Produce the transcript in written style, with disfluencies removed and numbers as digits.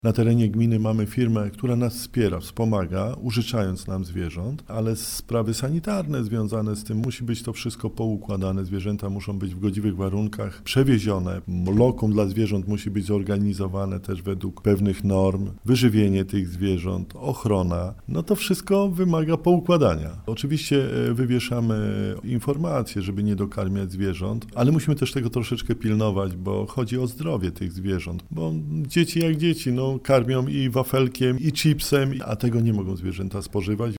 Na terenie gminy mamy firmę, która nas wspiera, wspomaga, użyczając nam zwierząt, ale sprawy sanitarne związane z tym, musi być to wszystko poukładane. Zwierzęta muszą być w godziwych warunkach przewiezione. Lokum dla zwierząt musi być zorganizowane też według pewnych norm. Wyżywienie tych zwierząt, ochrona, to wszystko wymaga poukładania. Oczywiście wywieszamy informacje, żeby nie dokarmiać zwierząt, ale musimy też tego troszeczkę pilnować, bo chodzi o zdrowie tych zwierząt. Bo dzieci jak dzieci, karmią i wafelkiem, i chipsem, a tego nie mogą zwierzęta spożywać.